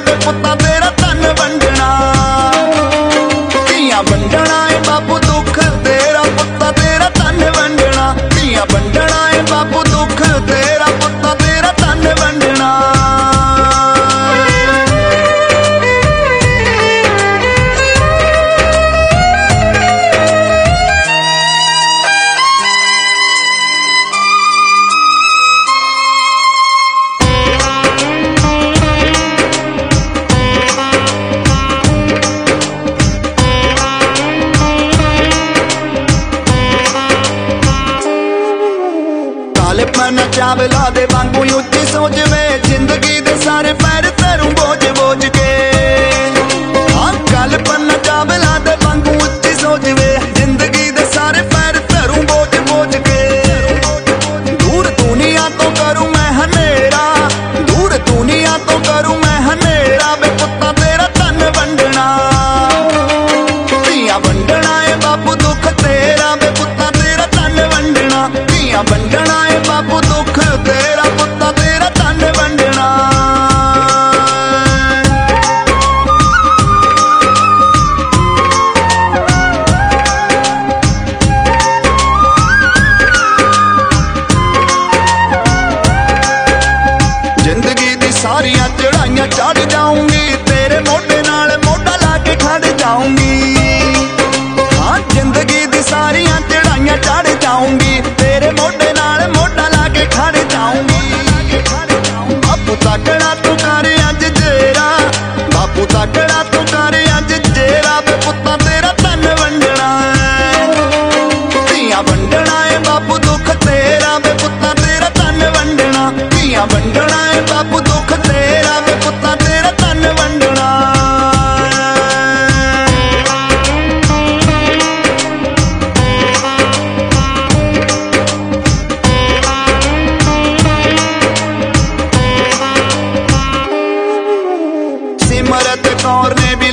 वे पुत्ता तेरा धन वंडना। धियां वंडना है बापू दुख तेरा, पुत्ता तेरा धन वंडना। धियां वंडना है बापू दुख तेरा, पुत्ता तेरा धन वंडना। मन चावला दे वांगू उच्ची सोच वे, जिंदगी दे सारे पैर तरू बोझ बोझ के। हाँ कल्पना चावला दे वांगू उच्ची सोच वे, जिंदगी दे सारे पैर तरू बोझ बोझ के। दूर दुनिया तो करूं मैं हनेरा, दूर दुनिया तो करूं मैं हनेरा, वे पुत्ता तेरा धन वंडना। धियां वंडना है बापू दुख तेरा, वे पुत्ता तेरा धन वंडना। धियां वंडना है बापू दुख तेरा, पुत्ता तेरा धन वंडना। जिंदगी दी सारियां चढ़ाइयां चढ़ जाऊंगी, तेरे मोढे नाल मोढा ला के खड़ जाऊंगी। हाँ जिंदगी दी सारियां चढ़ाइयां चढ़ जाऊंगी, तेरे मोढे नाल मोढा ला के खड़ जाऊंगी। बापू तकड़ा तू कर अज जेरा, बापू तकड़ा तू कर अज जेरा, वे पुत्ता तेरा धन वंडना। धियां वंडना है बापू दुख तेरा, वे पुत्ता तेरा धन वंडना। धियां वंडना है बापू दुख तेरा, वे पुत्ता तेरा धन वंडना। सिमरत कौर ने भी